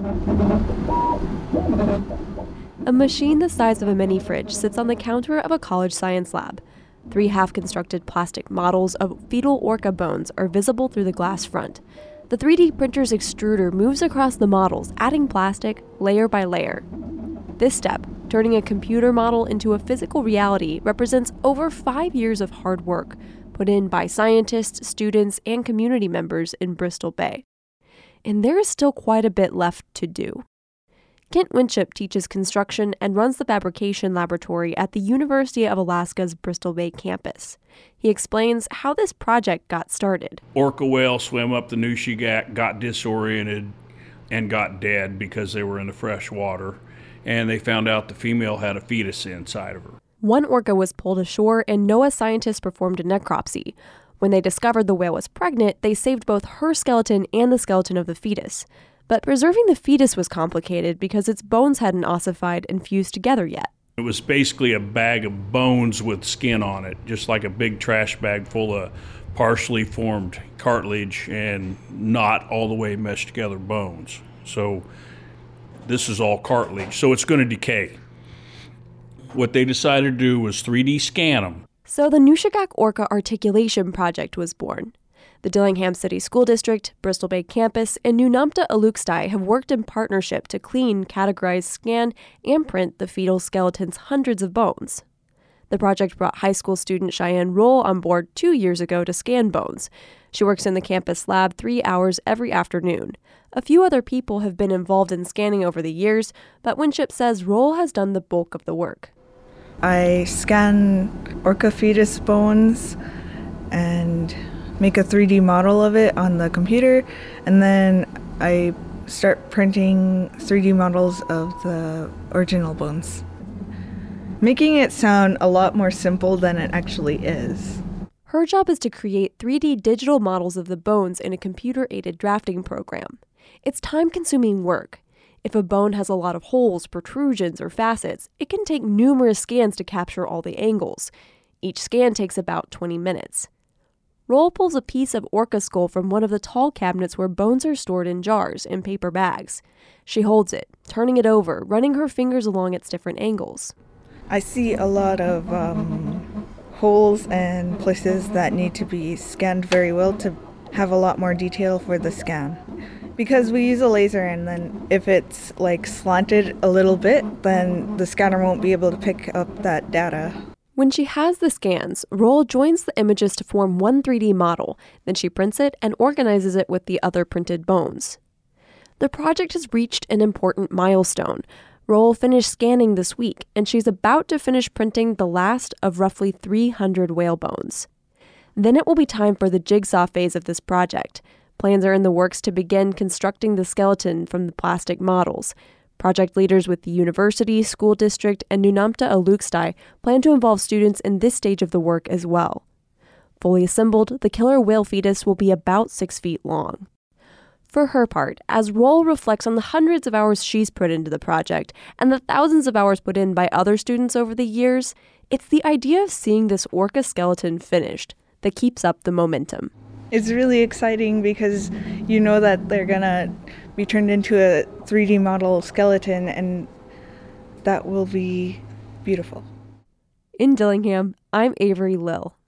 A machine the size of a mini fridge sits on the counter of a college science lab. 3 half-constructed plastic models of fetal orca bones are visible through the glass front. The 3D printer's extruder moves across the models, adding plastic layer by layer. This step, turning a computer model into a physical reality, represents over 5 years of hard work put in by scientists, students, and community members in Bristol Bay. And there is still quite a bit left to do. Kent Winship teaches construction and runs the fabrication laboratory at the University of Alaska's Bristol Bay campus. He explains how this project got started. Orca whale swam up the Nushagak, got disoriented, and got dead because they were in the fresh water. And they found out the female had a fetus inside of her. One orca was pulled ashore, and NOAA scientists performed a necropsy. When they discovered the whale was pregnant, they saved both her skeleton and the skeleton of the fetus. But preserving the fetus was complicated because its bones hadn't ossified and fused together yet. It was basically a bag of bones with skin on it, just like a big trash bag full of partially formed cartilage and not all the way meshed together bones. So this is all cartilage, so it's going to decay. What they decided to do was 3D scan them. So the Nushagak Orca Articulation Project was born. The Dillingham City School District, Bristol Bay campus, and Nunamta Alukstai have worked in partnership to clean, categorize, scan, and print the fetal skeleton's hundreds of bones. The project brought high school student Cheyenne Roll on board 2 years ago to scan bones. She works in the campus lab 3 hours every afternoon. A few other people have been involved in scanning over the years, but Winship says Roll has done the bulk of the work. I scan orca fetus bones and make a 3D model of it on the computer, and then I start printing 3D models of the original bones, making it sound a lot more simple than it actually is. Her job is to create 3D digital models of the bones in a computer-aided drafting program. It's time-consuming work. If a bone has a lot of holes, protrusions, or facets, it can take numerous scans to capture all the angles. Each scan takes about 20 minutes. Roll pulls a piece of orca skull from one of the tall cabinets where bones are stored in jars and paper bags. She holds it, turning it over, running her fingers along its different angles. I see a lot of holes and places that need to be scanned very well to have a lot more detail for the scan. Because we use a laser, and then if it's like slanted a little bit, then the scanner won't be able to pick up that data. When she has the scans, Roll joins the images to form one 3D model, then she prints it and organizes it with the other printed bones. The project has reached an important milestone. Roll finished scanning this week, and she's about to finish printing the last of roughly 300 whale bones. Then it will be time for the jigsaw phase of this project. Plans are in the works to begin constructing the skeleton from the plastic models. Project leaders with the university, school district, and Nunamta Alukstai plan to involve students in this stage of the work as well. Fully assembled, the killer whale fetus will be about 6 feet long. For her part, as Roll reflects on the hundreds of hours she's put into the project and the thousands of hours put in by other students over the years, it's the idea of seeing this orca skeleton finished that keeps up the momentum. It's really exciting because you know that they're gonna be turned into a 3D model skeleton, and that will be beautiful. In Dillingham, I'm Avery Lill.